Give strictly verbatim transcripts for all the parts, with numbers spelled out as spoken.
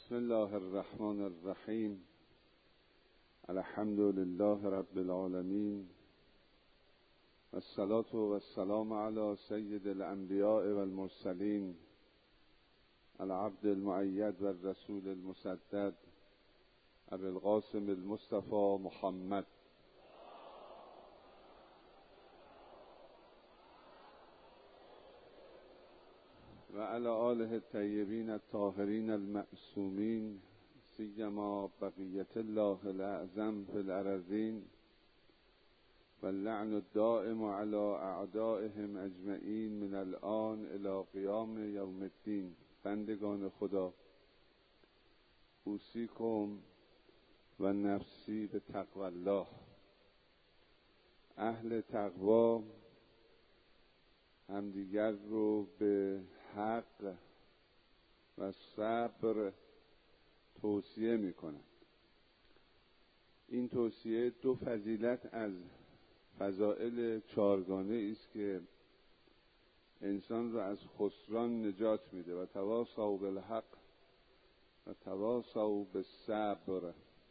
بسم الله الرحمن الرحیم. الحمد لله رب العالمین، والصلاة والسلام علی سید الانبیاء والمرسلین، العبد المؤید والرسول المسدد، ابی القاسم المصطفى محمد. و علی آله الطیبین الطاهرین المعصومین، سیما بقیة الله الاعظم فی الارضین، واللعن الدائم علی اعدائهم اجمعین من الآن الی قیام یوم الدین. بندگان خدا، اوصیکم و نفسی به تقوی الله. اهل تقوا همدیگر رو به حق و صبر توصیه می کنند. این توصیه دو فضیلت از فضائل چارگانه است که انسان را از خسران نجات میده. و تواصوا بالحق و تواصوا بالصبر.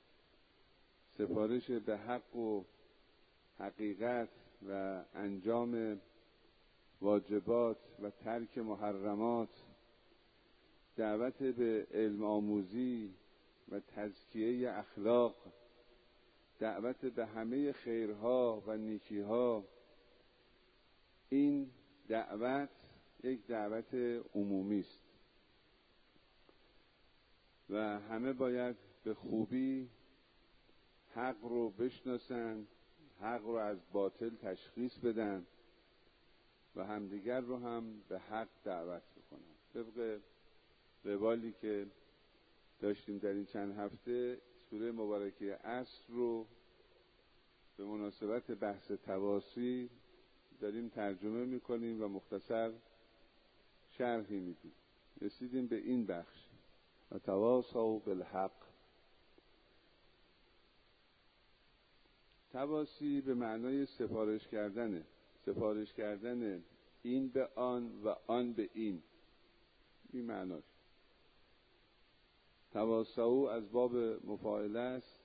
سفارش به حق و حقیقت و انجام واجبات و ترک محرمات، دعوت به علم آموزی و تزکیه اخلاق، دعوت به همه خیرها و نیکیها، این دعوت یک دعوت عمومی است و همه باید به خوبی حق رو بشناسند، حق رو از باطل تشخیص بدن و همدیگر رو هم به حق دعوت بکنن. طبق روالی که داشتیم در این چند هفته، سوره مبارکه عصر رو به مناسبت بحث تواصی داریم ترجمه میکنیم و مختصر شرحی میدیم. رسیدیم به این بخش: و تواصوا بالحق. تواصی به معنای سفارش کردنه، سفارش کردن این به آن و آن به این. این معناش. تواصوا از باب مفاعله است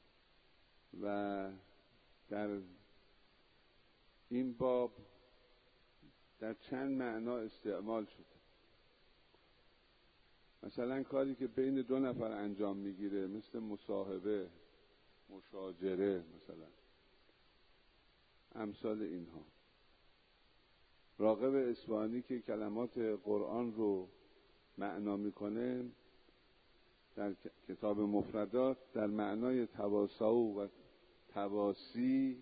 و در این باب در چند معنا استعمال شده. مثلا کاری که بین دو نفر انجام میگیره، مثل مصاحبه، مشاجره، مثلا امثال اینها. راغب اصفهانی که کلمات قرآن رو معنا میکنه، در کتاب مفردات در معنای تواصوا و تواصی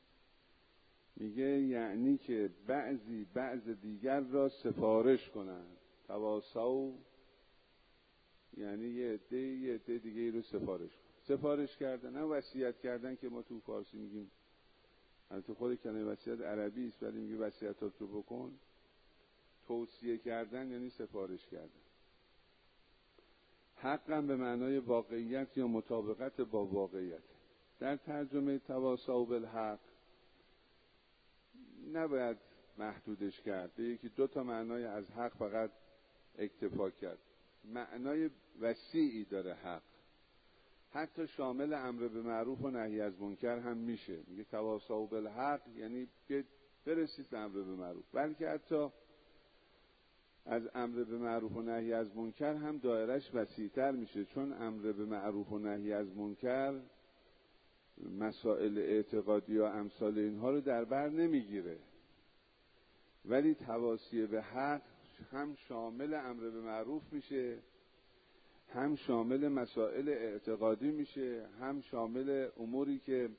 میگه یعنی که بعضی بعض دیگر را سفارش کنند. تواصوا یعنی یه عده یه عده دیگه رو سفارش کنند. سفارش کردن، نه وصیت کردن که ما تو فارسی میگیم. البته خود کلمه وصیت عربی است ولی میگه وصیتات رو بکن. توصیه کردن یعنی سفارش کردن. حقم به معنای واقعیت یا مطابقت با واقعیت. در ترجمه تواصوا بالحق نباید محدودش کرد به یکی دو تا معنای از حق فقط اکتفا کرد. معنای وسیعی داره حق، حتی شامل امر به معروف و نهی از منکر هم میشه. میگه تواصوا بالحق یعنی برسید به امر به معروف، بلکه حتی از امر به معروف و نهی از منکر هم دایرش وسیع‌تر میشه، چون امر به معروف و نهی از منکر مسائل اعتقادی یا امثال اینها رو در بر نمیگیره، ولی تواصی به حق هم شامل امر به معروف میشه، هم شامل مسائل اعتقادی میشه، هم شامل اموری که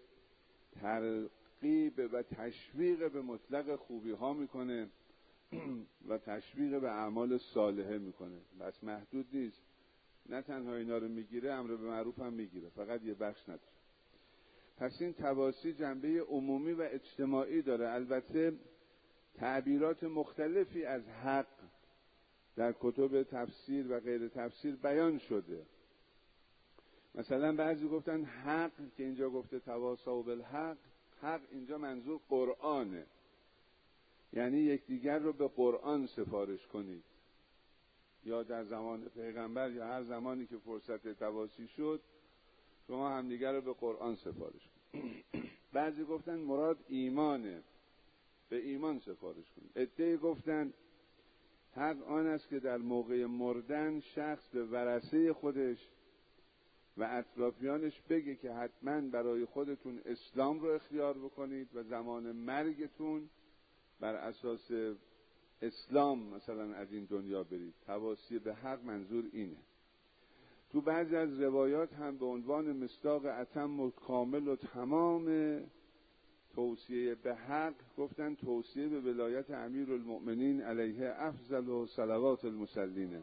ترغیب و تشویق به مطلق خوبی ها میکنه و تشویق به اعمال صالحه میکنه. بس محدود نیست، نه تنها اینا رو میگیره، امر به معروف هم میگیره، فقط یه بخش نداره. پس این تواصی جنبه عمومی و اجتماعی داره. البته تعبیرات مختلفی از حق در کتب تفسیر و غیر تفسیر بیان شده. مثلا بعضی گفتن حق که اینجا گفته تواصوا بالحق، حق اینجا منظور قرآنه، یعنی یکدیگر رو به قرآن سفارش کنید. یا در زمان پیغمبر یا هر زمانی که فرصت تواصی شد شما همدیگر رو به قرآن سفارش کنید. بعضی گفتن مراد ایمانه، به ایمان سفارش کنید. عده‌ای گفتن حق آن است که در موقع مردن شخص به ورثه خودش و اطرافیانش بگه که حتما برای خودتون اسلام رو اختیار بکنید و زمان مرگتون بر اساس اسلام مثلا از این دنیا برید. تواصی به حق منظور اینه. تو بعضی از روایات هم به عنوان مصداق اتم و کامل و تمام توصیه به حق گفتن توصیه به ولایت امیرالمؤمنین علیه افضل و صلوات المصلین.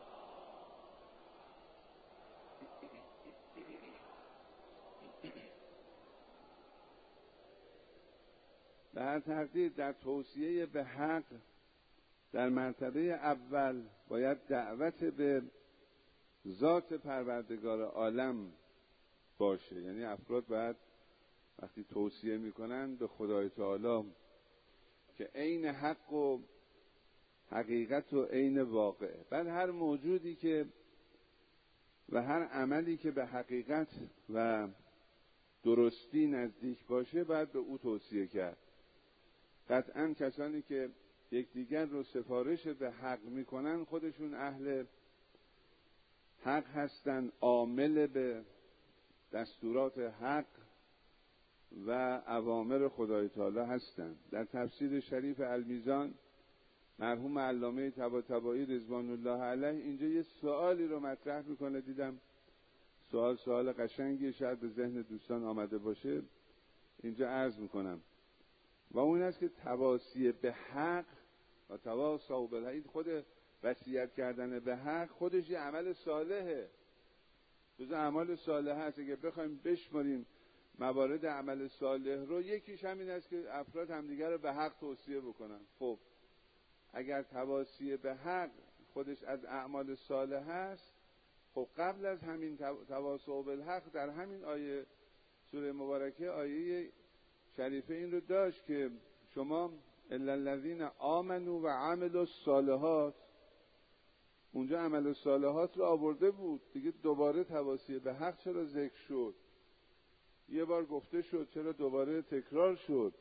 به هر تقدیر در توصیه به حق در مرتبه اول باید دعوت به ذات پروردگار عالم باشه. یعنی افراد باید وقتی توصیه میکنن به خدای تعالی که عین حق و حقیقت و عین واقع، بعد هر موجودی که و هر عملی که به حقیقت و درستی نزدیک باشه باید به او توصیه کرد. قطعا کسانی که یکدیگر رو سفارش به حق میکنن خودشون اهل حق هستن، عامل به دستورات حق و اوامر خدای تعالی هستند. در تفسیر شریف المیزان مرحوم علامه طباطبایی رضوان الله علیه اینجا یه سوالی رو مطرح میکنه. دیدم سوال سوال قشنگی شاید به ذهن دوستان آمده باشه، اینجا عرض میکنم. و اون است که تواصی به حق و تواصی بالحق، خود وصیت کردن به حق خودش یه عمل صالحه، جز اعمال صالحه هست. اگه بخوایم بشماریم موارد عمل صالح رو، یکیش همین است که افراد همدیگر رو به حق توصیه بکنن. خب اگر تواصی به حق خودش از اعمال صالح هست، خب قبل از همین تواصی بالحق در همین آیه سوره مبارکه آیه شریفه این رو داشت که شما الا الذین آمنوا و عملوا الصالحات، اونجا عمل الصالحات رو آورده بود دیگه. دوباره تواصی به حق چرا ذکر شد؟ یه بار گفته شد، چرا دوباره تکرار شد؟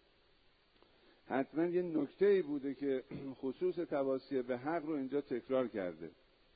حتما یه نکته‌ای بوده که خصوص تواصی به حق رو اینجا تکرار کرده.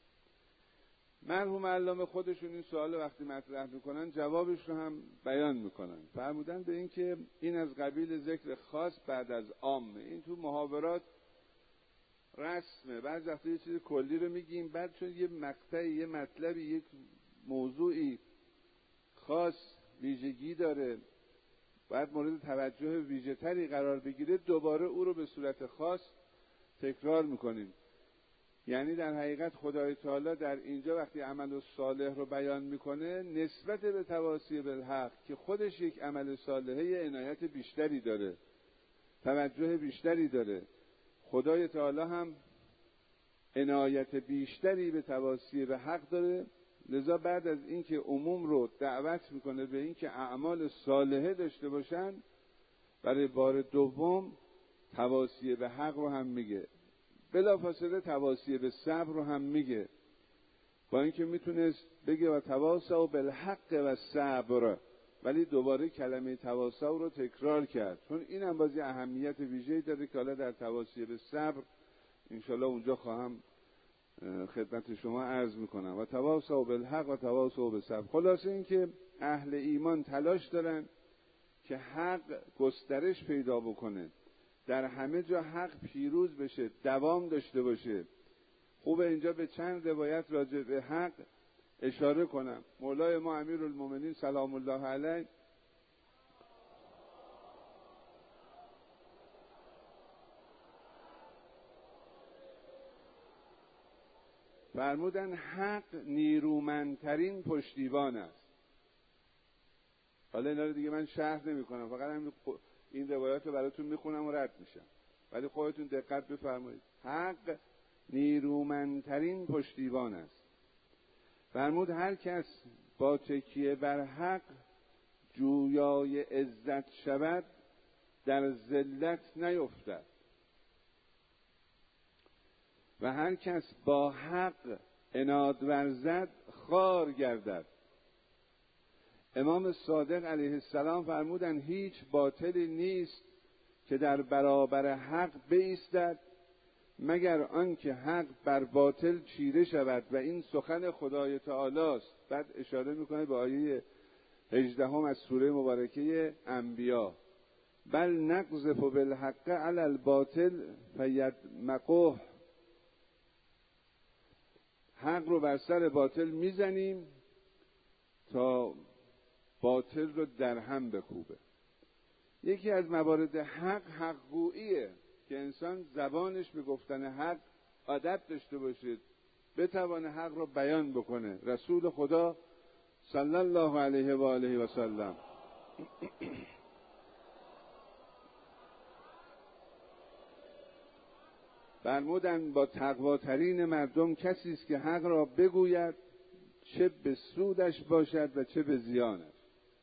مرحوم علامه خودشون این سوال وقتی مطرح میکنن جوابش رو هم بیان میکنن. فرمودن به این که این از قبیل ذکر خاص بعد از عام. این تو محاورات رسمه، بعضی وقتا یه چیز کلی رو میگیم، بعد چون یه مقطعی یه مطلبی یک موضوعی خاص ویژگی داره باید مورد توجه ویژه تری قرار بگیره، دوباره او رو به صورت خاص تکرار میکنیم. یعنی در حقیقت خدای تعالی در اینجا وقتی عمل صالح رو بیان میکنه نسبت به تواصی بالحق که خودش یک عمل صالحه عنایت بیشتری داره، توجه بیشتری داره. خدای تعالی هم عنایت بیشتری به تواصی به حق داره. لذا بعد از اینکه عموم رو دعوت میکنه به اینکه اعمال صالحه داشته باشن، برای بار دوم تواصی به حق رو هم میگه، بلافاصله تواصی به صبر رو هم میگه. با اینکه میتونست بگه و تواصوا بالحق و صبر، ولی دوباره کلمه تواصوا رو تکرار کرد، چون این هم بازی اهمیت ویژه‌ای داره که حالا در تواصی به صبر انشالله اونجا خواهم خدمت شما عرض میکنم. و تواصوا بالحق و تواصوا بالصبر. خلاصه این که اهل ایمان تلاش دارن که حق گسترش پیدا بکنه، در همه جا حق پیروز بشه، دوام داشته باشه. خوبه اینجا به چند روایت راجع به حق اشاره کنم. مولای ما امیرالمؤمنین سلام الله علیه فرمودن حق نیرومندترین پشتیبان است. حالا اینا رو دیگه من شرح نمی کنم، فقط همین این روایات رو براتون میخونم و رد میشم، ولی خودتون دقت بفرمایید. حق نیرومندترین پشتیبان است. فرمود هر کس با تکیه بر حق جویای عزت شود در ذلت نیفتد. و هر کس با حق عناد ورزد خار گردد. امام صادق علیه السلام فرمودند هیچ باطلی نیست که در برابر حق بایستد مگر آنکه حق بر باطل چیره شود و این سخن خدای تعالی است. بعد اشاره میکنه به آیه هجدهم از سوره مبارکه انبیا، بل نقذف بالحق علی الباطل فیدمغه، حق رو بر سر باطل میزنیم تا باطل رو در هم بکوبه. یکی از موارد حق حق گوییه که انسان زبانش به گفتن حق عادت داشته باشه، بتوانه حق رو بیان بکنه. رسول خدا صلی الله علیه و آله و سلم فرمودند با تقواترین مردم کسی است که حق را بگوید چه به سودش باشد و چه به زیانش.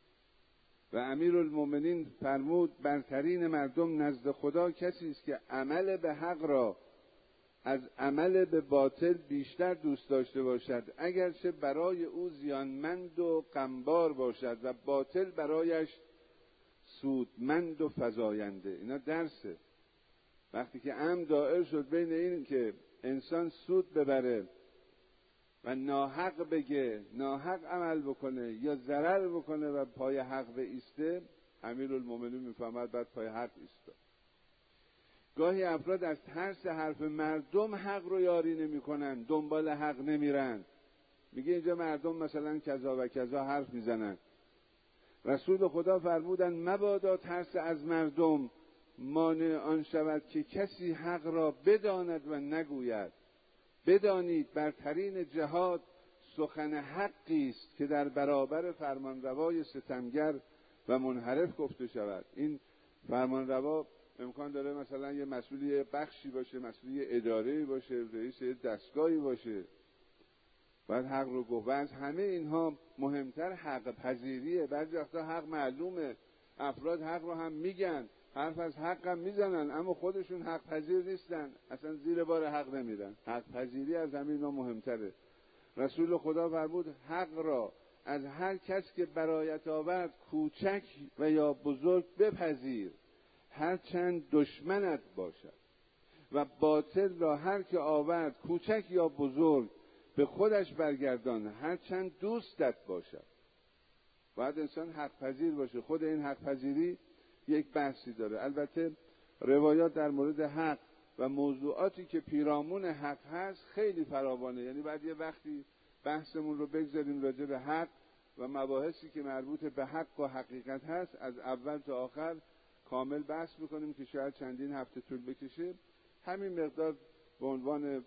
و امیرالمومنین فرمود برترین مردم نزد خدا کسی است که عمل به حق را از عمل به باطل بیشتر دوست داشته باشد، اگرچه برای او زیانمند و غمبار باشد و باطل برایش سودمند و فزاینده. اینا درسه. وقتی که امر دائر شد بین این که انسان سود ببره و ناحق بگه، ناحق عمل بکنه یا ضرر بکنه و پای حق بایسته، امیرالمومنین میفهمد بعد پای حق ایسته. گاهی افراد از ترس حرف مردم حق رو یاری نمی کنن، دنبال حق نمیرن، میگه اینجا مردم مثلا کذا و کذا حرف میزنن. رسول خدا فرمودن مبادا ترس از مردم مانع آن شود که کسی حق را بداند و نگوید. بدانید برترین جهاد سخن حقی است که در برابر فرمانروای ستمگر و منحرف گفته شود. این فرمانروا امکان داره مثلا یه مسئولی بخشی باشه، مسئولی اداره‌ای باشه، رئیس دستگاهی باشه، بعد حق رو گفت. از همه اینها مهمتر حق پذیریه. بعضی وقتا حق معلومه، افراد حق رو هم میگن، حرف از حق هم میزنن، اما خودشون حق پذیر نیستن، اصلا زیر بار حق نمیرن. حق پذیری از همه اینا مهمتره. رسول خدا فرمود حق را از هر کس که برایت آورد کوچک و یا بزرگ بپذیر، هر چند دشمنت باشد، و باطل را هر که آورد کوچک یا بزرگ به خودش برگردان، هر چند دوستت باشد. باید انسان حق پذیر باشه. خود این حق پذیری یک بحثی داره. البته روایات در مورد حق و موضوعاتی که پیرامون حق هست خیلی فراوانه، یعنی بعد یه وقتی بحثمون رو بگذاریم راجع به حق و مباحثی که مربوط به حق و حقیقت هست، از اول تا آخر کامل بحث میکنیم که شاید چندین هفته طول بکشه. همین مقدار به عنوان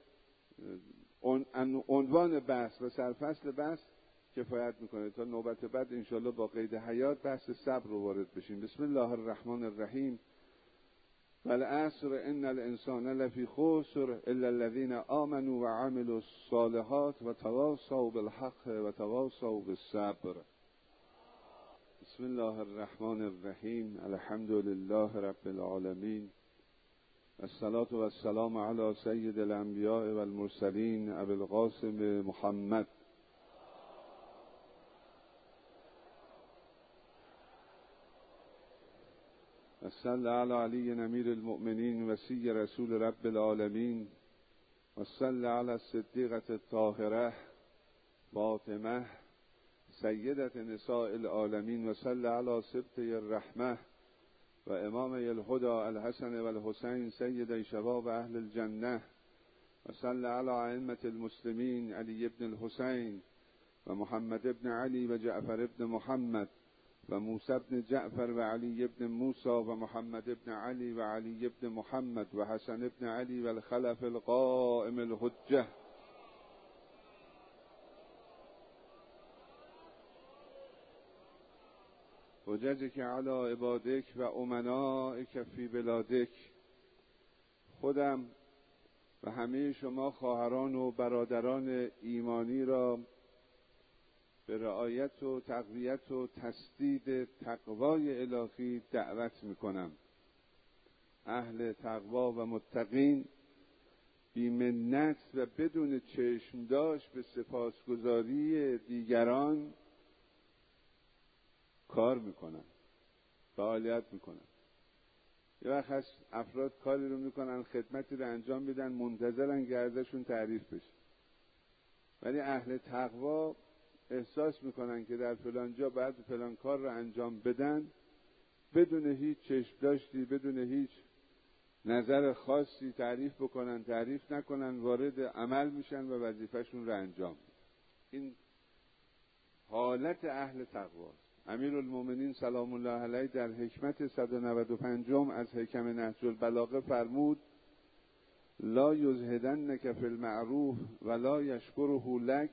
عنوان بحث و سرفصل بحث کفایت میکنه. تا نوبت بعد انشالله با قید حیات بحث صبر رو وارد بشیم. بسم الله الرحمن الرحیم. والعصر ان الانسان لفی خسر الا الذین آمنوا وعملوا الصالحات وتواصوا بالحق وتواصوا بالصبر. بسم الله الرحمن الرحیم. الحمد لله رب العالمین. الصلاة والسلام علی سید الانبیاء والمرسلین ابی القاسم محمد. صلی علی علی امیر المؤمنین وصی رسول رب العالمین و صلی علی الصدیقة الطاهرة فاطمه سیدة نساء العالمین و صلی علی سبطه الرحمه و امام الهدى الحسن و الحسین سید شباب اهل الجنه و صلی علی ائمة المسلمین علی ابن الحسین و محمد ابن علی و جعفر ابن محمد و موسی ابن جعفر و علی ابن موسی و محمد ابن علی و علی ابن محمد و حسن ابن علی و الخلف القائم الحجه. حججک علی عبادک و امنائک فی بلادک. خودم و همه شما خواهران و برادران ایمانی را به رعایت و تقویت و تسدید تقوای الهی دعوت میکنم. اهل تقوا و متقین بی‌منت و بدون چشم داشت به سپاسگزاری دیگران کار میکنن، فعالیت میکنن. یه وقت هست افراد کاری رو میکنن، خدمتی رو انجام میدن، منتظرن گردشون تعریف بشه. ولی اهل تقوا احساس میکنن که در فلان جا بعد فلان کار رو انجام بدن، بدون هیچ چشم داشتی، بدون هیچ نظر خاصی تعریف بکنن، تعریف نکنن، وارد عمل میشن و وظیفهشون رو انجام میدن. این حالت اهل تقواست. امیرالمومنین سلام الله علیه در حکمت صد و نود و پنج از حکم نهج البلاغه فرمود: لا یزهدنک فی المعروف ولا یشکره لک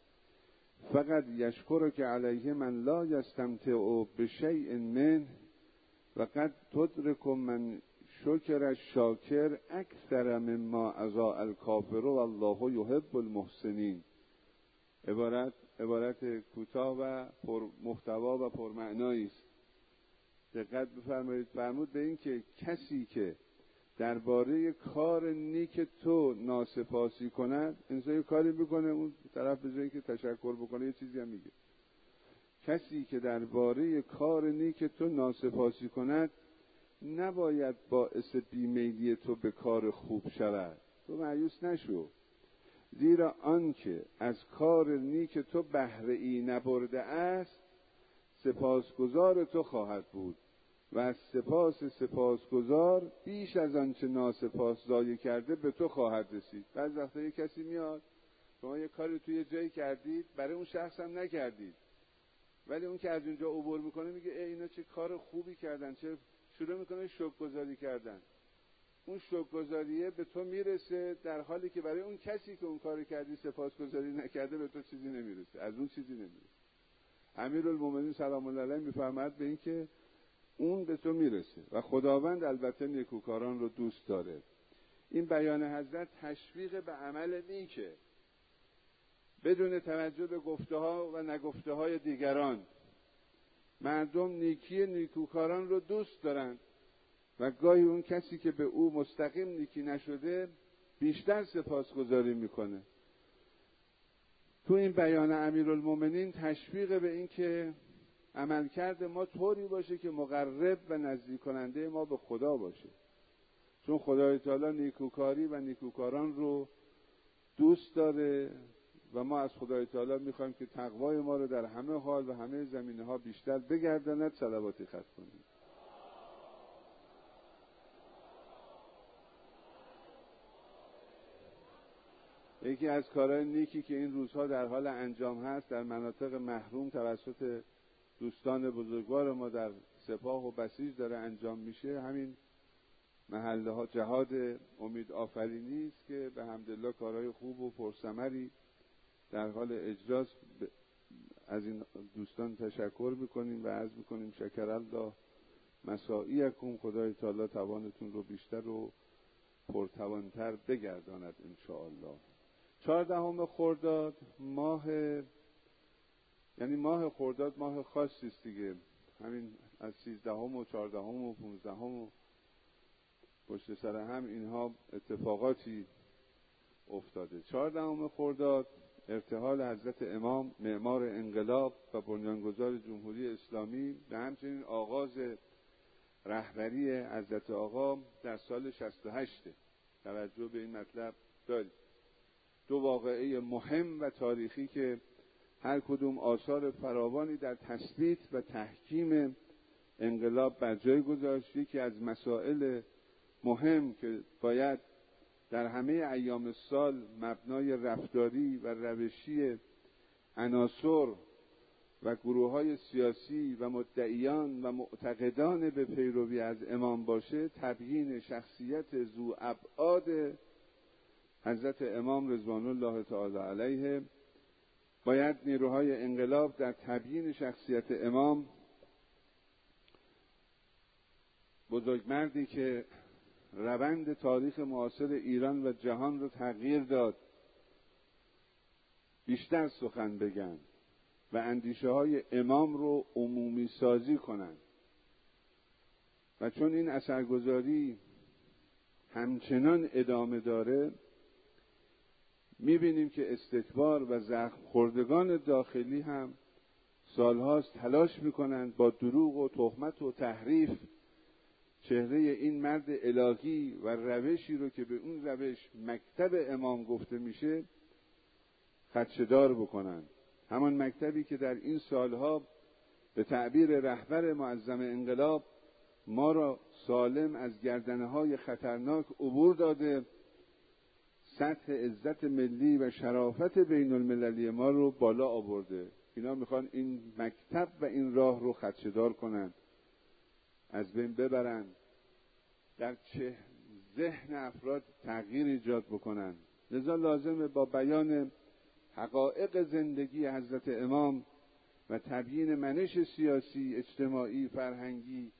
فقط یشکرک علیه من لا یستمتع بشیء منه و قد تدرک من شکر الشاکر اکثر مما اضاع الکافر والله یحب المحسنین. عبارت عبارت کوتاه و پر محتوا و پرمعنایی است. دقت بفرمایید. فرمود به این که کسی که درباره کار نیک تو ناسپاسی کند، انسان یه کاری میکنه، اون طرف به جای که تشکر بکنه یه چیزی هم میگه. کسی که درباره کار نیک تو ناسپاسی کند نباید باعث بیمیلی تو به کار خوب شود. تو مایوس نشو، زیرا آنکه از کار نیک تو بهره ای نبرده است سپاسگزار تو خواهد بود و از سپاس سپاسگزار بیش از آنچه ناسپاس ضایع کرده به تو خواهد رسید. بعضی وقتا یه کسی میاد، شما یه کاری توی جایی کردید، برای اون شخص هم نکردید، ولی اون که از اونجا عبور میکنه میگه ای اینا چه کار خوبی کردن، چه شروع میکنه شکرگزاری کردن. اون شکرگزاریه به تو میرسه، در حالی که برای اون کسی که اون کار کردی سپاسگزاری نکرده به تو چیزی نمیرسه، از اون چیزی نمیرسه. امیرالمومنین سلام الله علیه میفرماید به این که اون به تو میرسه و خداوند البته نیکوکاران رو دوست داره. این بیان حضرت تشویق به عمل نیکه، بدون توجه به گفته ها و نگفته های دیگران. مردم نیکی نیکوکاران رو دوست دارن و گاهی اون کسی که به او مستقیم نیکی نشده بیشتر سپاسگزاری میکنه. تو این بیان امیرالمومنین تشویق به این که عملکرد ما طوری باشه که مقرب و نزدیک کننده ما به خدا باشه، چون خدای تعالی نیکوکاری و نیکوکاران رو دوست داره و ما از خدای تعالی میخوایم که تقوای ما رو در همه حال و همه زمینه ها بیشتر بگرداند. صلواتی ختم کنیم. یکی از کارهای نیکی که این روزها در حال انجام هست در مناطق محروم توسط دوستان بزرگوار ما در سپاه و بسیج داره انجام میشه، همین محله ها جهاد امید آفرینی است که به حمدالله کارهای خوب و پرثمری در حال اجراست. از این دوستان تشکر میکنیم و عرض میکنیم شکر الله مساعیکم، خدای تعالی توانتون رو بیشتر و پرتوانتر بگرداند ان شاء الله. چهاردهم خرداد ماه، یعنی ماه خرداد ماه خاصی است دیگه، همین از سیزدهم و چهاردهم و پونزدهم و پشت سر هم اینها اتفاقاتی افتاده. چهاردهم خرداد ارتحال حضرت امام معمار انقلاب و بنیانگذار جمهوری اسلامی و همچنین آغاز رهبری حضرت آقا در سال شصت و هشت. توجه به این مطلب دارید. دو واقعه مهم و تاریخی که هر کدوم آثار فراوانی در تثبیت و تحکیم انقلاب بر جای گذاشت. یکی از مسائل مهم که باید در همه ایام سال مبنای رفتاری و روشی عناصر و گروه‌های سیاسی و مدعیان و معتقدان به پیروی از امام باشه، تبیین شخصیت ذو ابعاد حضرت امام رضوان الله تعالی علیه. باید نیروهای انقلاب در تبیین شخصیت امام، بزرگمردی که روند تاریخ معاصر ایران و جهان رو تغییر داد، بیشتر سخن بگن و اندیشه های امام رو عمومی سازی کنن. و چون این اثرگذاری همچنان ادامه داره، میبینیم که استکبار و زخم خوردگان داخلی هم سالهاست تلاش میکنند با دروغ و تهمت و تحریف چهره این مرد الهی و روشی رو که به اون روش مکتب امام گفته میشه خدشه‌دار بکنند. همان مکتبی که در این سالها به تعبیر رهبر معظم انقلاب ما را سالم از گردنه‌های خطرناک عبور داده، سطح عزت ملی و شرافت بین المللی ما رو بالا آورده. اینا میخوان این مکتب و این راه رو خدشه‌دار کنند، از بین ببرند، در چه ذهن افراد تغییر ایجاد بکنند. لذا لازمه با بیان حقایق زندگی حضرت امام و تبیین منش سیاسی، اجتماعی، فرهنگی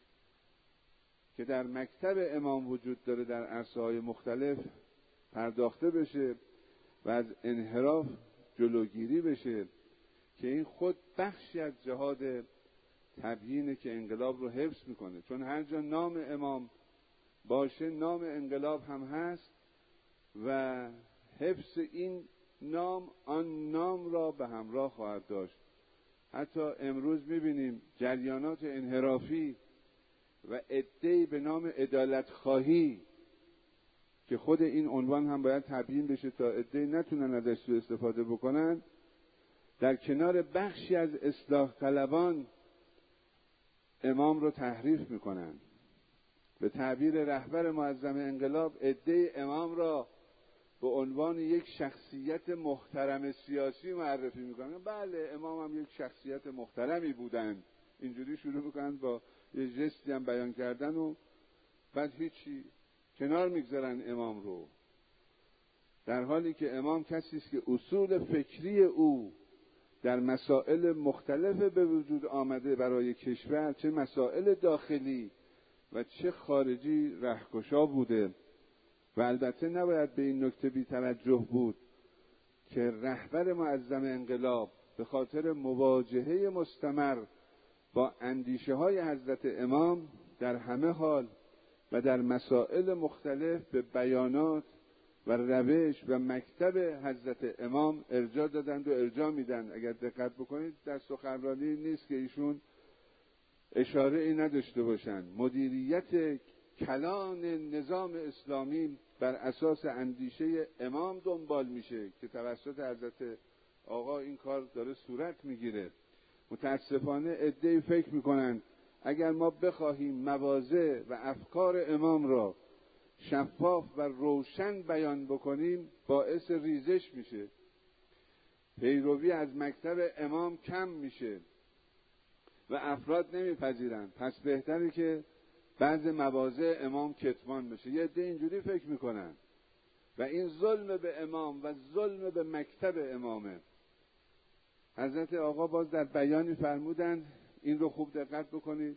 که در مکتب امام وجود داره در عرصه‌های مختلف پرداخته بشه و از انحراف جلوگیری بشه که این خود بخشی از جهاد تبیینه که انقلاب رو حفظ میکنه. چون هر جا نام امام باشه نام انقلاب هم هست و حفظ این نام آن نام را به همراه خواهد داشت. حتی امروز میبینیم جریانات انحرافی و عده‌ای به عدالت عدالت خواهی که خود این عنوان هم باید تبیین بشه تا عده‌ای نتونن ازش سوء استفاده بکنن، در کنار بخشی از اصلاح طلبان امام رو تحریف میکنن. به تعبیر رهبر معظم انقلاب عده‌ای امام را به عنوان یک شخصیت محترم سیاسی معرفی میکنن. بله امام هم یک شخصیت محترمی بودند، اینجوری شروع میکنن با یه جستی هم بیان کردن و بعد هیچی کنار میگذارن امام رو، در حالی که امام کسی است که اصول فکری او در مسائل مختلف به وجود آمده برای کشور، چه مسائل داخلی و چه خارجی رهگشا بوده. و البته نباید به این نکته بی توجه بود که رهبر معظم انقلاب به خاطر مواجهه مستمر با اندیشه های حضرت امام در همه حال و در مسائل مختلف به بیانات و روش و مکتب حضرت امام ارجاع دادند و ارجاع میدن. اگر دقت بکنید در سخنرانی نیست که ایشون اشاره ای نداشته باشند. مدیریت کلان نظام اسلامی بر اساس اندیشه امام دنبال میشه که توسط حضرت آقا این کار داره صورت میگیره. متاسفانه عده‌ای فکر میکنن اگر ما بخواهیم مواضع و افکار امام را شفاف و روشن بیان بکنیم باعث ریزش میشه، پیروی از مکتب امام کم میشه و افراد نمیپذیرن. پس بهتره که بعض مواضع امام کتمان بشه. یه عده اینجوری فکر میکنن و این ظلم به امام و ظلم به مکتب امامه. حضرت آقا باز در بیانی فرمودند، این رو خوب دقت بکنید،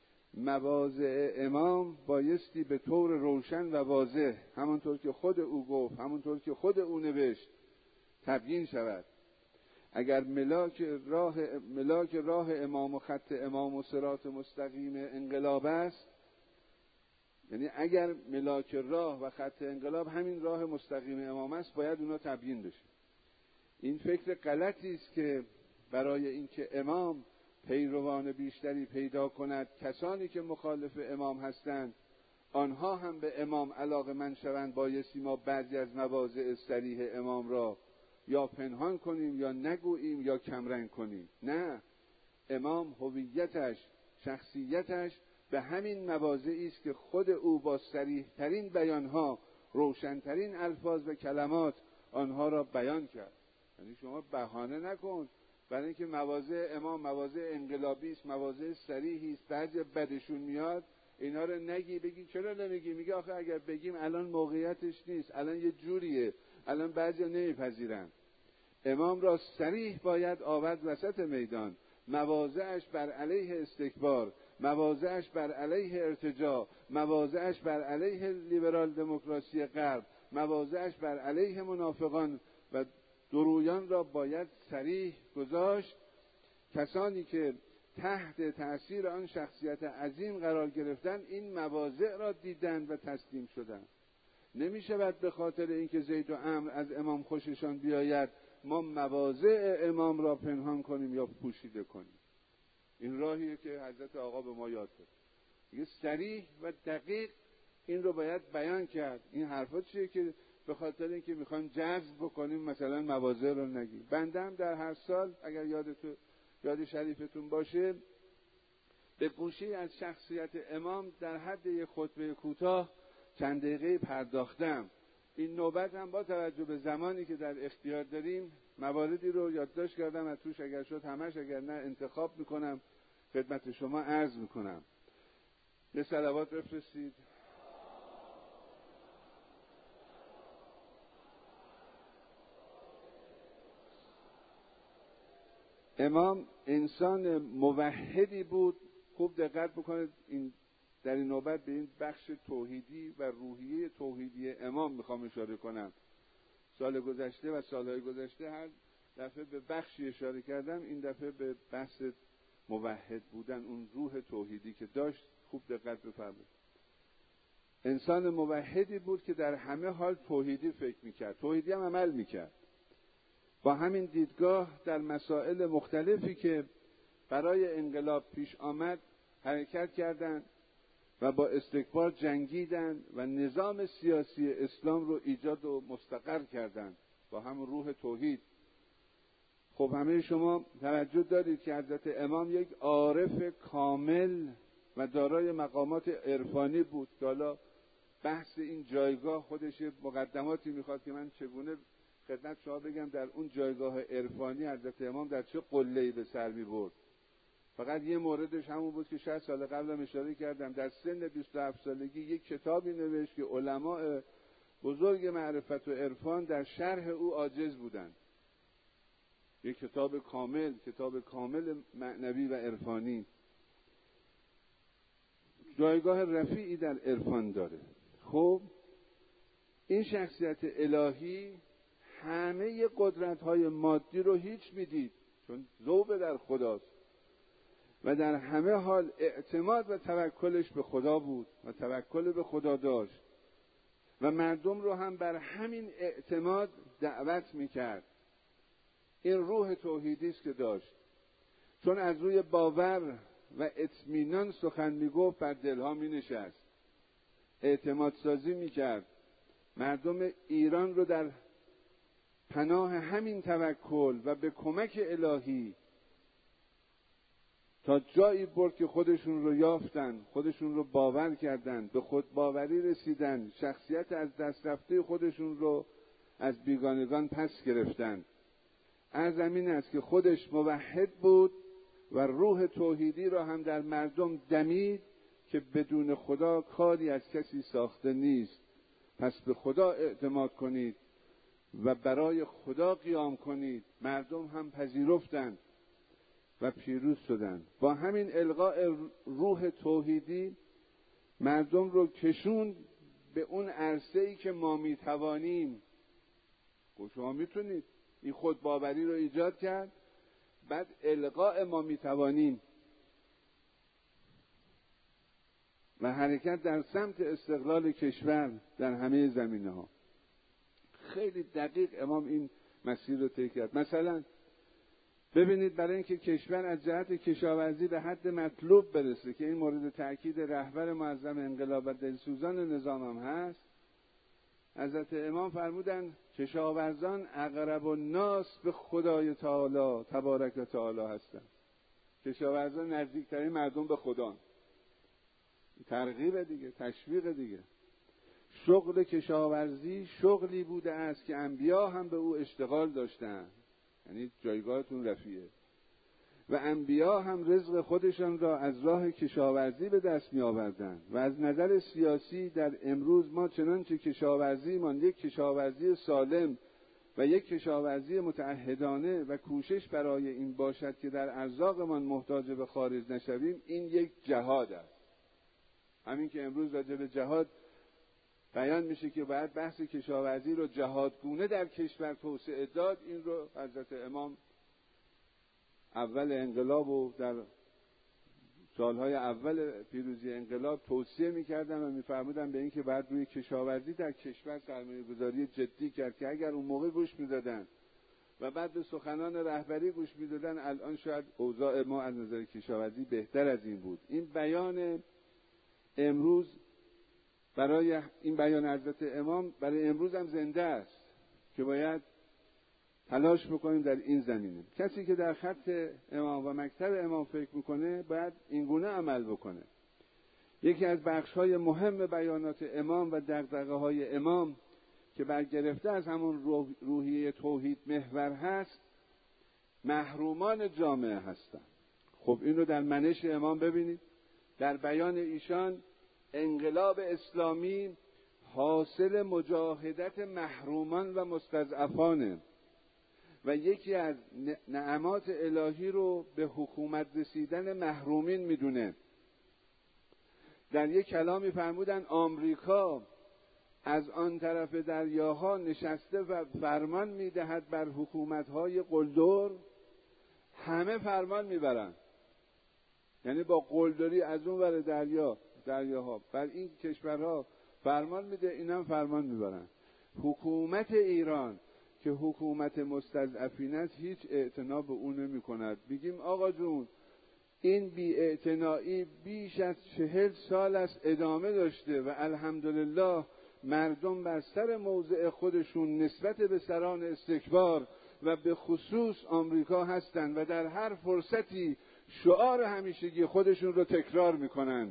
مواضع امام بایستی به طور روشن و واضح، همانطور که خود او گفت، همانطور که خود او نوشت، تبیین شود. اگر ملاک راه ملاک راه امام و خط امام و صراط مستقیم انقلاب است، یعنی اگر ملاک راه و خط انقلاب همین راه مستقیم امام است، باید اونا تبیین بشه. این فکر غلطی است که برای اینکه امام پیروان بیشتری پیدا کند، کسانی که مخالف امام هستند آنها هم به امام علاقه‌مند شوند، بایستی ما بعضی از مواضع صریح امام را یا پنهان کنیم یا نگوییم یا کمرنگ کنیم. نه، امام هویتش، شخصیتش به همین مواضعی است که خود او با صریح ترین بیانها، روشنترین الفاظ و کلمات آنها را بیان کرد. یعنی شما بهانه نکن برای اینکه مواضع امام مواضع انقلابی است، مواضع صریحی است، بعضی بدشون میاد اینا رو نگی، بگی چرا نمیگی؟ میگه آخه اگر بگیم الان موقعیتش نیست، الان یه جوریه، الان بعضیا نمیپذیرن. امام را صریح باید آورد وسط میدان، مواضعش بر علیه استکبار، مواضعش بر علیه ارتجاع، مواضعش بر علیه لیبرال دموکراسی غرب، مواضعش بر علیه منافقان و درویان را باید صریح گذاشت. کسانی که تحت تأثیر آن شخصیت عظیم قرار گرفتن این مواضع را دیدند و تسلیم شدند. نمیشه بعد به خاطر اینکه زید و عمرو از امام خوششان بیاید ما مواضع امام را پنهان کنیم یا پوشیده کنیم. این راهیه که حضرت آقا به ما یاد داد. دیگه صریح و دقیق این رو باید بیان کرد. این حرفا چیه که به خاطر اینکه میخوایم جذب بکنیم مثلا مواضع رو نگیم. بنده هم در هر سال اگر یادتون یاد شریفتون باشه به گوشی از شخصیت امام در حد یک خطبه کوتاه چند دقیقه پرداختم. این نوبت هم با توجه به زمانی که در اختیار داریم مواردی رو یادداشت کردم از توش، اگر شد همش، اگر نه انتخاب میکنم خدمت شما عرض میکنم. یه صلوات بفرستید. امام انسان موحدی بود. خوب دقت بکنید، این در این نوبت به این بخش توحیدی و روحیه توحیدی امام میخوام اشاره کنم. سال گذشته و سالهای گذشته هر دفعه به بخشی اشاره کردم، این دفعه به بحث موحد بودن، اون روح توحیدی که داشت خوب دقت بفرمایید. انسان موحدی بود که در همه حال توحیدی فکر میکرد، توحیدی هم عمل میکرد. با همین دیدگاه در مسائل مختلفی که برای انقلاب پیش آمد حرکت کردند و با استکبار جنگیدند و نظام سیاسی اسلام رو ایجاد و مستقر کردند با هم روح توحید. خب همه شما توجه دارید که حضرت امام یک عارف کامل و دارای مقامات عرفانی بود که حالا بحث این جایگاه خودش مقدماتی میخواد که من چگونه خدمت شما بگم در اون جایگاه عرفانی حضرت امام در چه قله‌ای به سر می‌برد. فقط یه موردش همون بود که شصت سال قبلم اشاره کردم، در سن بیست و هفت سالگی یک کتابی نوشت که علماء بزرگ معرفت و عرفان در شرح او عاجز بودند. یک کتاب کامل، کتاب کامل معنوی و عرفانی، جایگاه رفیعی در عرفان داره. خب این شخصیت الهی همه قدرت‌های مادی رو هیچ میدید، چون ذوب در خداست و در همه حال اعتماد و توکلش به خدا بود و توکل به خدا داشت و مردم رو هم بر همین اعتماد دعوت میکرد. این روح توحیدی است که داشت، چون از روی باور و اطمینان سخن میگفت بر دلها مینشست، اعتماد سازی میکرد، مردم ایران رو در پناه همین توکل و به کمک الهی تا جایی برد که خودشون رو یافتن، خودشون رو باور کردن، به خود باوری رسیدن، شخصیت از دست رفته خودشون رو از بیگانگان پس گرفتن. از همین است که خودش موحد بود و روح توحیدی را هم در مردم دمید که بدون خدا کاری از کسی ساخته نیست، پس به خدا اعتماد کنید و برای خدا قیام کنید. مردم هم پذیرفتند و پیروز شدند. با همین القاء روح توحیدی مردم رو کشوند به اون عرصه‌ای که ما میتوانیم. شما میتونید، این خودباوری رو ایجاد کرد، بعد القاء ما میتوانیم و حرکت در سمت استقلال کشور در همه زمینه‌ها. خیلی دقیق امام این مسیر رو طی کرد. مثلا ببینید، برای اینکه کشور از جهت کشاورزی به حد مطلوب برسه که این مورد تأکید رهبر معظم انقلاب و دلسوزان نظام هم هست، حضرت امام فرمودن کشاورزان اقرب الناس به خدای تعالی تبارک و تعالی هستند. کشاورزان نزدیکترین مردم به خدا. ترغیب دیگه، تشویق دیگه. شغل کشاورزی شغلی بوده است که انبیا هم به او اشتغال داشتند، یعنی جایگاهتون رفیعه، و انبیا هم رزق خودشان را از راه کشاورزی به دست می آوردند. و از نظر سیاسی در امروز ما چنانچه کشاورزیمان یک کشاورزی سالم و یک کشاورزی متعهدانه و کوشش برای این باشد که در ارزاقمان محتاج به خارج نشویم، این یک جهاد است. همین که امروز راجع به جهاد بیان میشه که باید بحث کشاورزی رو جهادگونه در کشور توسعه داد، این رو حضرت امام اول انقلاب و در سالهای اول پیروزی انقلاب توصیه میکردن و میفرمودن به این که بعد روی کشاورزی در کشور سرمایه گذاری جدی کرد که اگر اون موقع گوش میدادن و بعد به سخنان رهبری گوش میدادن الان شاید اوضاع ما از نظر کشاورزی بهتر از این بود. این بیان امروز برای این بیان حضرت امام برای امروز هم زنده است که باید تلاش بکنیم در این زمینه. کسی که در خط امام و مکتب امام فکر میکنه باید اینگونه عمل بکنه. یکی از بخش‌های مهم بیانات امام و دغدغه‌های امام که برگرفته از همون روحیه توحید محور هست، محرومان جامعه هستند. خب این رو در منش امام ببینید. در بیان ایشان انقلاب اسلامی حاصل مجاهدت محرومان و مستضعفانه و یکی از نعمات الهی رو به حکومت رسیدن محرومین میدونه. در یک کلامی فرمودن آمریکا از آن طرف دریاها نشسته و فرمان میدهد بر حکومت‌های قلدر، همه فرمان میبرن. یعنی با قلدری از اون ور دریا دریاها بر این کشورها فرمان میده، اینم فرمان میبرن. حکومت ایران که حکومت مستضعفین است هیچ اعتنا به اون نمی کند. میگیم آقا جون این بی‌اعتنایی بیش از چهل سال است ادامه داشته و الحمدلله مردم بر سر موضع خودشون نسبت به سران استکبار و به خصوص آمریکا هستند و در هر فرصتی شعار همیشگی خودشون رو تکرار میکنن.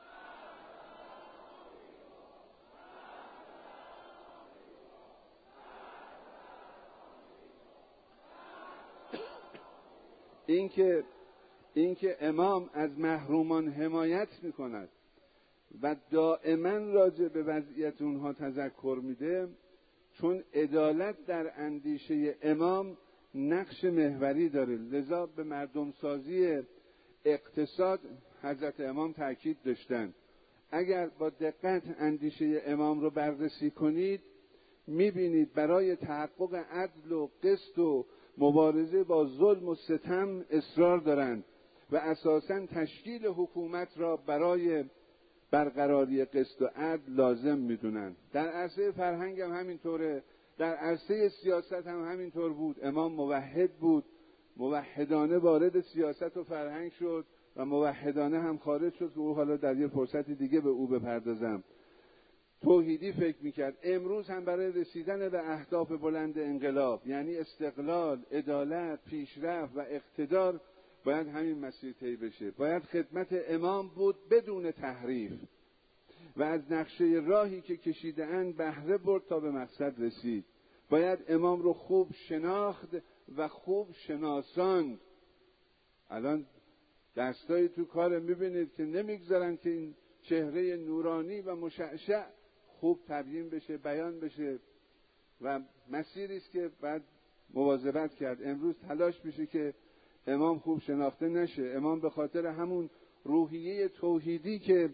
اینکه اینکه امام از محرومان حمایت میکند و دائما راجع به وضعیت اونها تذکر میده، چون عدالت در اندیشه امام نقش محوری داره. لذا به مردم سازی اقتصاد حضرت امام تاکید داشتن. اگر با دقت اندیشه امام رو بررسی کنید میبینید برای تحقق عدل و قسط و مبارزه با ظلم و ستم اصرار دارند و اساساً تشکیل حکومت را برای برقراری قسط و عدل لازم میدونن. در عرصه فرهنگ هم همینطوره، در عرصه سیاست هم همینطور بود. امام موحد بود، موحدانه وارد سیاست و فرهنگ شد و موحدانه هم خارج شد که او حالا در یه فرصت دیگه به او بپردازم. توحیدی فکر میکرد. امروز هم برای رسیدن به اهداف بلند انقلاب یعنی استقلال، عدالت، پیشرفت و اقتدار باید همین مسیر طی بشه. باید خدمت امام بود بدون تحریف و از نقشه راهی که کشیده اند بهره برد تا به مقصد رسید. باید امام رو خوب شناخت و خوب شناساند. الان دستایی تو کار میبینید که نمیگذارن که این چهره نورانی و مشعشع خوب تبیین بشه، بیان بشه و مسیری است که باید مواظبت کرد. امروز تلاش میشه که امام خوب شناخته نشه. امام به خاطر همون روحیه توحیدی که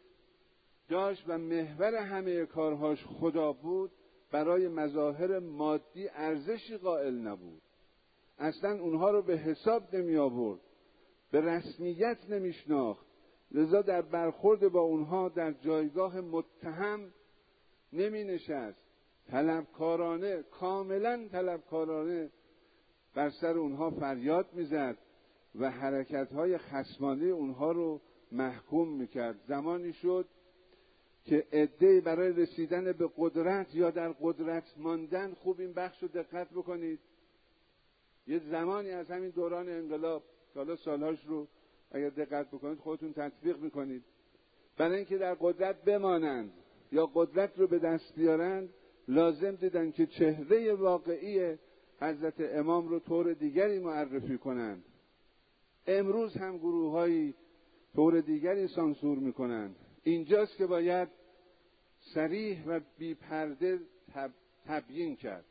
داشت و محور همه کارهاش خدا بود برای مظاهر مادی ارزشی قائل نبود. اصلا اونها رو به حساب نمی آورد، به رسمیت نمی شناخت. لذا در برخورد با اونها در جایگاه متهم نمی نشست. طلبکارانه، کاملا طلبکارانه بر سر اونها فریاد میزد و حرکت‌های خصمانه اونها رو محکوم میکرد. زمانی شد که عده‌ای برای رسیدن به قدرت یا در قدرت ماندن، خوب این بخش رو دقت بکنید، یه زمانی از همین دوران انقلاب که حالا سالهاش رو اگر دقت بکنید خودتون تطبیق میکنید، برای اینکه در قدرت بمانند یا قدرت رو به دست بیارند لازم دیدن که چهره واقعی حضرت امام رو طور دیگری معرفی کنند. امروز هم گروه‌هایی طور دیگری سانسور میکنند. اینجاست که باید صریح و بی پرده تب... تبیین کرد.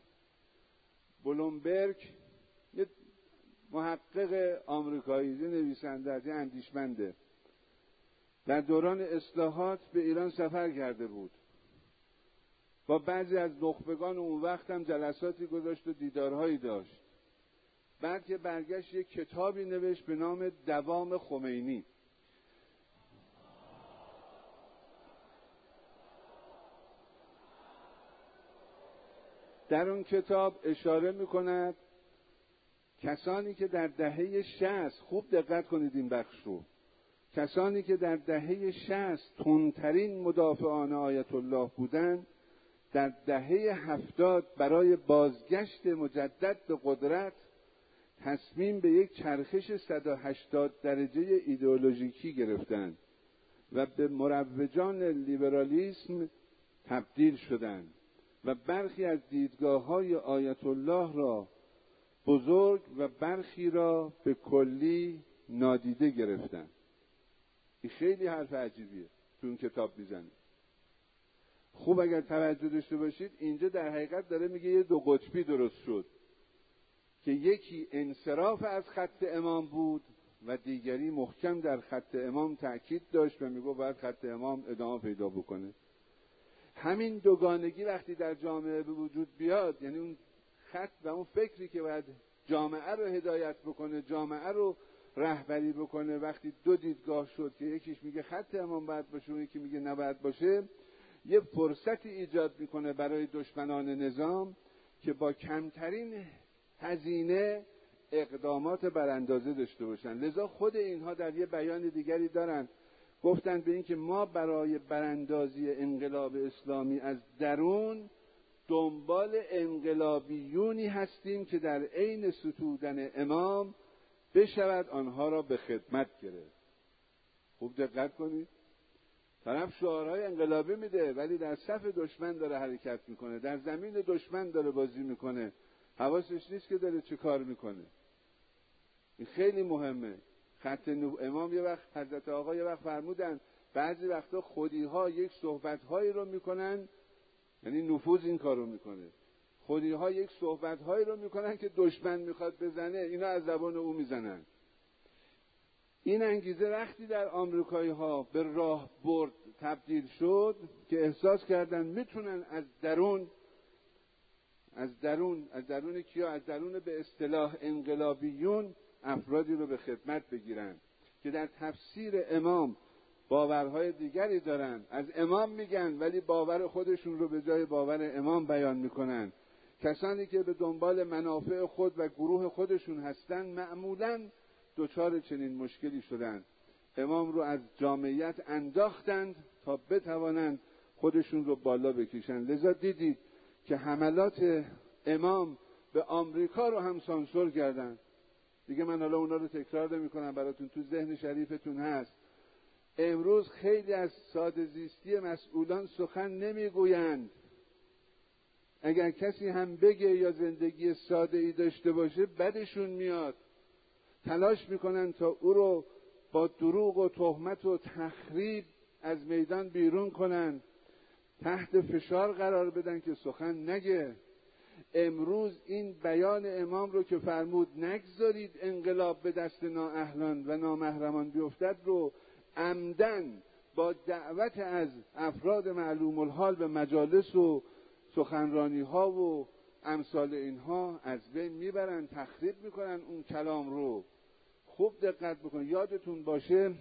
بلومبرگ یه محقق آمریکایی، یه نویسنده، یه اندیشمنده، در دوران اصلاحات به ایران سفر کرده بود. با بعضی از نخبگان اون وقت هم جلساتی گذاشت و دیدارهایی داشت. بعد که برگشت یک کتابی نوشت به نام دوام خمینی. در اون کتاب اشاره میکند کسانی که در دهه شصت، خوب دقت کنید این بخش رو، کسانی که در دهه شصت تندترین مدافعان آیت الله بودند، در دهه هفتاد برای بازگشت مجدد به قدرت تصمیم به یک چرخش صد و هشتاد درجه ایدئولوژیکی گرفتند و به مروجان لیبرالیسم تبدیل شدند و برخی از دیدگاه‌های آیت الله را بزرگ و برخی را به کلی نادیده گرفتند. این خیلی حرف عجیبیه تو اون کتاب میزنه. خوب اگر توجه داشته باشید اینجا در حقیقت داره میگه یه دو قطبی درست شد که یکی انصراف از خط امام بود و دیگری محکم در خط امام تأکید داشت و میگه باید خط امام ادامه پیدا بکنه. همین دوگانگی وقتی در جامعه به وجود بیاد، یعنی اون خط و اون فکری که باید جامعه رو هدایت بکنه، جامعه رو رهبری بکنه، وقتی دو دیدگاه شد که یکیش میگه خط امام باید باشه و یکی میگه نباید باشه، یه فرصتی ایجاد میکنه برای دشمنان نظام که با کمترین هزینه اقدامات براندازه داشته باشن. لذا خود اینها در یه بیان دیگری دارن، گفتن به این که ما برای براندازی انقلاب اسلامی از درون دنبال انقلابیونی هستیم که در عین ستودن امام بشود آنها را به خدمت گرفت. خوب دقت کنید، طرف شعارهای انقلابی میده ولی در صف دشمن داره حرکت میکنه، در زمین دشمن داره بازی میکنه، حواسش نیست که داره چه کار میکنه. این خیلی مهمه. خط امام یه وقت حضرت آقا یه وقت فرمودن بعضی وقتا خودیها یک صحبتهایی رو میکنن، یعنی نفوذ این کارو میکنه، خودیها یک صحبتهایی رو میکنن که دشمن میخواد بزنه، اینا از زبان او میزنن. این انگیزه وقتی در آمریکایی ها به راه برد تبدیل شد که احساس کردن میتونن از درون از درون از درون کیا از درون به اصطلاح انقلابیون افرادی رو به خدمت بگیرن که در تفسیر امام باورهای دیگری دارن، از امام میگن ولی باور خودشون رو به جای باور امام بیان میکنن. کسانی که به دنبال منافع خود و گروه خودشون هستن معمولاً دچار چنین مشکلی شدند. امام رو از جامعیت انداختند تا بتوانند خودشون رو بالا بکشند. لذا دیدید که حملات امام به آمریکا رو هم سانسور کردند. دیگه من حالا اونا رو تکرار نمی کنم، براتون تو ذهن شریفتون هست. امروز خیلی از ساده زیستی مسئولان سخن نمیگویند. اگر کسی هم بگه یا زندگی ساده ای داشته باشه بدشون میاد، تلاش میکنن تا او رو با دروغ و تهمت و تخریب از میدان بیرون کنن، تحت فشار قرار بدن که سخن نگه. امروز این بیان امام رو که فرمود نگذارید انقلاب به دست نااهلان و نامحرمان بیفتد رو عمدن با دعوت از افراد معلوم الحال به مجالس و سخنرانی ها و امثال اینها از بین میبرن، تخریب میکنن اون کلام رو. خوب دقت بکنید، یادتون باشه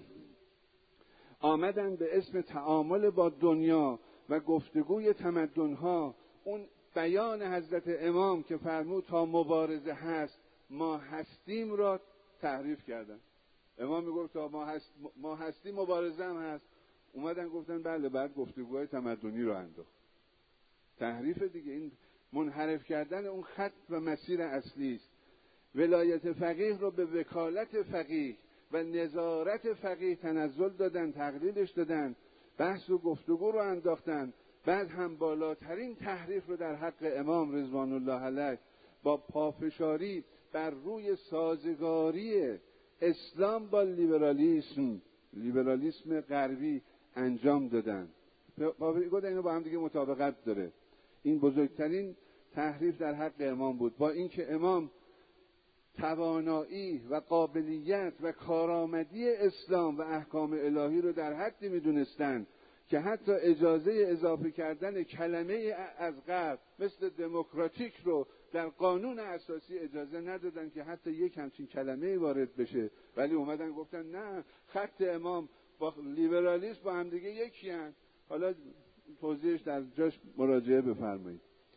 آمدن به اسم تعامل با دنیا و گفتگوی تمدن‌ها اون بیان حضرت امام که فرمود تا مبارزه هست ما هستیم را تحریف کردن. امام میگفت تا ما, هست ما هستیم مبارزه هم هست، اومدن گفتن بله بعد گفتگوهای تمدنی رو انداخت. تحریف دیگه، این منحرف کردن اون خط و مسیر اصلی است. ولایت فقیه رو به وکالت فقیه و نظارت فقیه تنزل دادن، تقلیلش دادن، بحث و گفتگو رو انداختن. بعد هم بالاترین تحریف رو در حق امام رضوان الله علیه با پافشاری بر روی سازگاری اسلام با لیبرالیسم لیبرالیسم غربی انجام دادن. گفتن اینو با هم دیگه مطابقت داره. این بزرگترین تحریف در حق امام بود، با اینکه امام توانایی و قابلیت و کارآمدی اسلام و احکام الهی رو در حدی میدونستن که حتی اجازه اضافه کردن کلمه از غرب مثل دموکراتیک رو در قانون اساسی اجازه ندادن که حتی یک همچین کلمه وارد بشه، ولی اومدن گفتن نه خط امام با لیبرالیسم با هم دیگه یکی هن. حالا توضیحش در جاش مراجعه بفرمایید.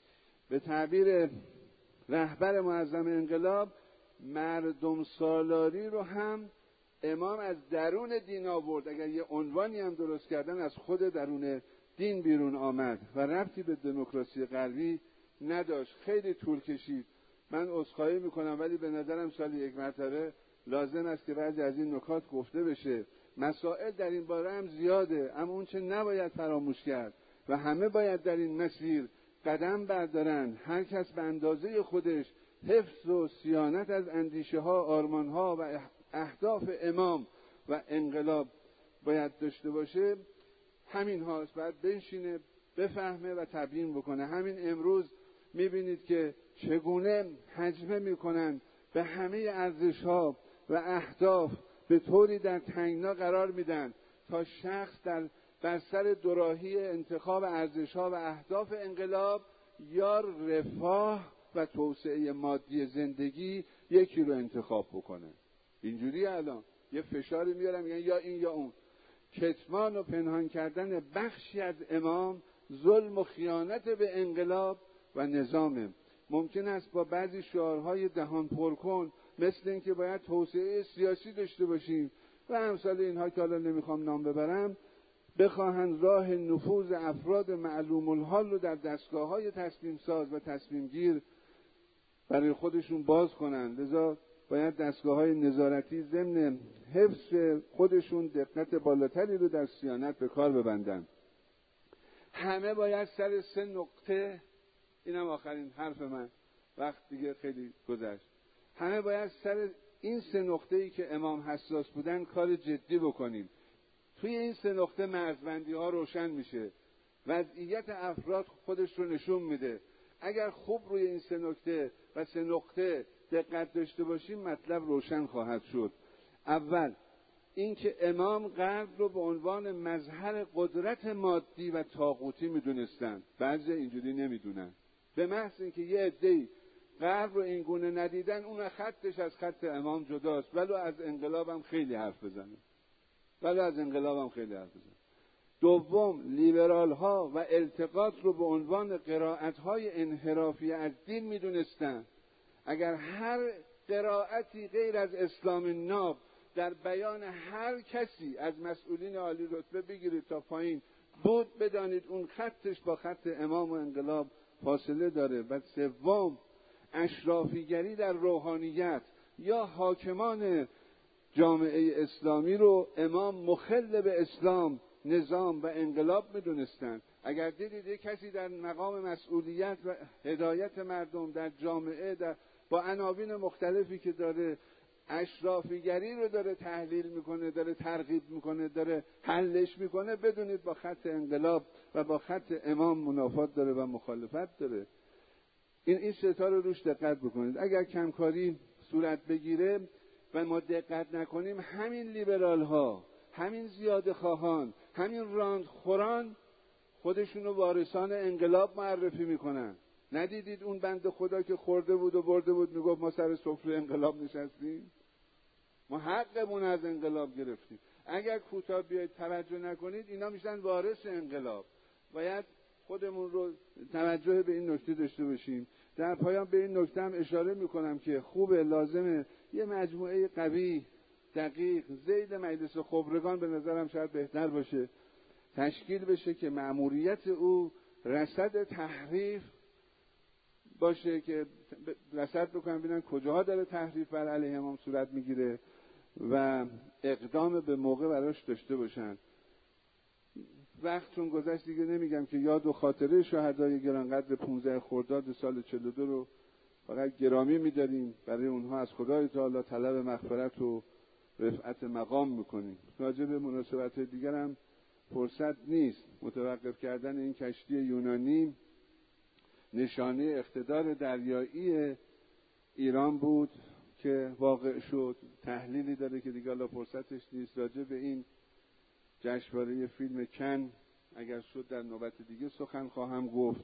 به تعبیر رهبر معظم انقلاب، مردم سالاری رو هم امام از درون دین آورد. اگر یه عنوانی هم درست کردن، از خود درون دین بیرون آمد و ربطی به دموکراسی غربی نداشت. خیلی طول کشید. من عذرخواهی میکنم، ولی به نظرم سالی یک مرتبه لازم است که بعضی از این نکات گفته بشه. مسائل در این باره هم زیاده، اما اون چه نباید فراموش کرد و همه باید در این مسیر قدم بردارن. هر کس به اندازه خودش حفظ و صیانت از اندیشه ها، آرمان ها و اهداف امام و انقلاب باید داشته باشه. همین هاست. باید بنشینه، بفهمه و تبیین بکنه. همین امروز میبینید که چگونه هجمه میکنن به همه ارزش ها و اهداف، به طوری در تنگنا قرار میدن تا شخص در بر سر دوراهی انتخاب ارزش ها و اهداف انقلاب یا رفاه و توسعه مادی زندگی یکی رو انتخاب بکنه. اینجوری الان یه فشاری میارن، میگن یا این یا اون. کتمان و پنهان کردن بخشی از امام ظلم و خیانت به انقلاب و نظامه. ممکن است با بعضی شعارهای دهان پرکن، مثل این که باید توسعه سیاسی داشته باشیم و امثال اینها که حالا نمیخوام نام ببرم، بخواهند راه نفوذ افراد معلوم الحال رو در دستگاه‌های تصمیم ساز و تصمیم گیر برای خودشون باز کنند. لذا باید دستگاه‌های نظارتی ضمن حفظ خودشون دقت بالاتری رو در صیانت به کار ببندن. همه باید سر سه نقطه، اینم آخرین حرف من، وقت دیگه خیلی گذشت، همه باید سر این سه نقطه‌ای که امام حساس بودن کار جدی بکنیم. توی این سه نقطه مرزبندی ها روشن میشه، وضعیت افراد خودش رو نشون میده. اگر خوب روی این سه نقطه و سه نقطه دقت داشته باشیم، مطلب روشن خواهد شد. اول اینکه امام غرب رو به عنوان مظهر قدرت مادی و طاغوتی میدونستن. بعضی اینجوری نمیدونن. به محض اینکه یه عده‌ای غرب رو این گونه ندیدن، اون خطش از خط امام جداست، ولو از انقلاب هم خیلی حرف بزنه. ولو از انقلاب هم خیلی حرف بزنه. دوم، لیبرال ها و التقاط رو به عنوان قرائت های انحرافی از دین میدونستن. اگر هر قرائتی غیر از اسلام ناب در بیان هر کسی از مسئولین عالی رتبه بگیرید تا پایین بود، بدانید اون خطش با خط امام و انقلاب فاصله داره. و سوم، اشرافیگری در روحانیت یا حاکمان جامعه اسلامی رو امام مخل به اسلام، نظام و انقلاب میدونستن. اگر دیدید یک کسی در مقام مسئولیت و هدایت مردم در جامعه در با عناوین مختلفی که داره اشرافیگری رو داره تحلیل میکنه، داره ترغیب میکنه، داره حلش میکنه، بدونید با خط انقلاب و با خط امام منافات داره و مخالفت داره. این این ستا رو روش دقت بکنید. اگر کمکاری صورت بگیره و ما دقت نکنیم، همین لیبرال ها، همین زیاده خواهان، همین راندخوران خودشونو وارثان انقلاب معرفی میکنن. ندیدید اون بنده خدا که خورده بود و برده بود میگفت ما سر سفره انقلاب نشستیم، ما حقمون از انقلاب گرفتیم. اگر کوتاه بیاید توجه نکنید، اینا میشن وارث انقلاب. باید خودمون رو توجه به این نکته داشته باشیم. در پایان به این نکته هم اشاره میکنم که خوبه، لازمه یه مجموعه قوی دقیق ذیل مجلس خبرگان، به نظرم شاید بهتر باشه، تشکیل بشه که مأموریت او رصد تحریف باشه، که رصد بکنن ببینن کجاها داره تحریف بر علیه امام صورت میگیره و اقدام به موقع براش داشته باشن. وقتون گذشت دیگه نمیگم که یاد و خاطره شهدای گرانقدر پانزده خرداد سال چهل و دو رو فقط گرامی می‌داریم، برای اونها از خدای تعالی طلب مغفرت و رفعت مقام میکنیم. راجع به مناسبت دیگر هم فرصت نیست. متوقف کردن این کشتی یونانی نشانه اقتدار دریایی ایران بود که واقع شد. تحلیلی داره که دیگه الان فرصتش نیست. راجع به این جشنواره فیلم کن اگر شد در نوبت دیگه سخن خواهم گفت.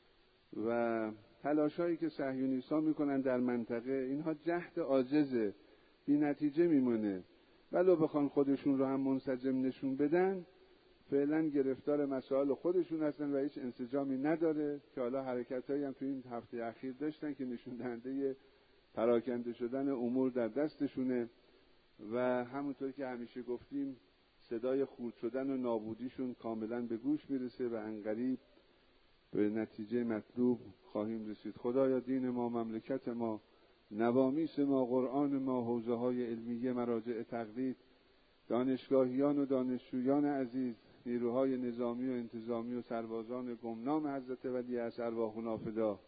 و تلاشایی که صهیونیست‌ها میکنن در منطقه، اینها جهد عاجزه، بی نتیجه میمونه. ولو بخوان خودشون رو هم منسجم نشون بدن، فعلا گرفتار مسائل خودشون هستن و هیچ انسجامی نداره که حالا حرکتایی هم تو این هفته اخیر داشتن که نشون دهنده پراکنده شدن امور در دستشونه و همونطور که همیشه گفتیم صدای خورد شدن و نابودیشون کاملا به گوش میرسه و عنقریب به نتیجه مطلوب خواهیم رسید. خدایا دین ما، مملکت ما، نوامیس ما، قرآن ما، حوزه های علمیه، مراجع تقلید، دانشگاهیان و دانشجویان عزیز، نیروهای نظامی و انتظامی و سربازان گمنام حضرت ولی عصر ارواحنا فدا،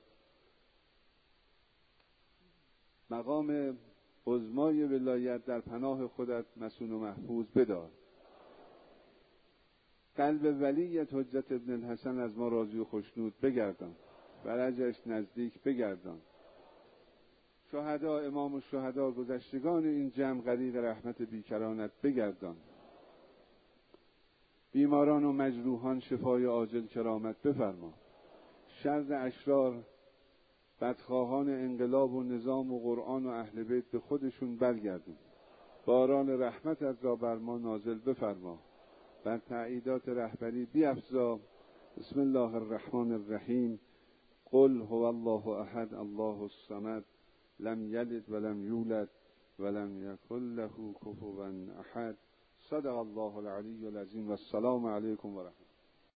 مقام عظمای ولایت در پناه خودت مسون و محفوظ بدار. قلب ولیت حجت ابن الحسن از ما راضی و خوشنود بگردان، فرجش نزدیک بگردان. شهدا، امام الشهدا، گذشتگان این جمع غریق رحمت بیکرانت بگردان. بیماران و مجروحان شفای عاجل کرامت بفرما. شر اشرار، بدخواهان انقلاب و نظام و قرآن و اهل بیت به خودشون برگردون. باران رحمتت را بر ما نازل بفرما. بر تأییدات رهبری بیفزا. بسم الله الرحمن الرحیم. قل هو الله احد الله الصمد لم یلد ولم یولد ولم یکن له کفوا احد. صدق الله العلی العظیم و السلام علیکم و رحمت